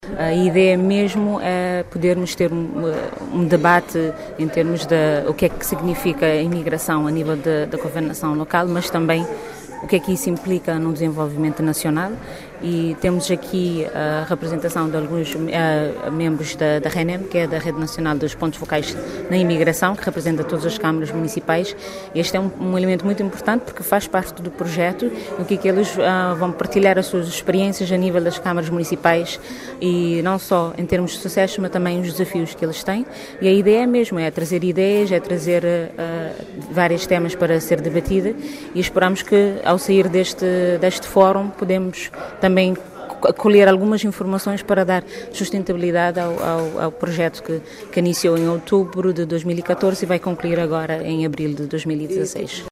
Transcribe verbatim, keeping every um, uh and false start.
A ideia mesmo é podermos ter um, um debate em termos de o que é que significa a imigração a nível da governação local, mas também o que é que isso implica no desenvolvimento nacional. E temos aqui a representação de alguns uh, membros da, da RENEM, que é da Rede Nacional dos Pontos Focais na Imigração, que representa todas as câmaras municipais. Este é um, um elemento muito importante porque faz parte do projeto, no que, que eles uh, vão partilhar as suas experiências a nível das câmaras municipais, e não só em termos de sucesso, mas também os desafios que eles têm. E a ideia é mesmo, é trazer ideias, é trazer uh, vários temas para ser debatida, e esperamos que ao sair deste, deste fórum podemos também colher algumas informações para dar sustentabilidade ao, ao, ao projeto que, que iniciou em outubro de dois mil e catorze e vai concluir agora em abril de dois mil e dezasseis.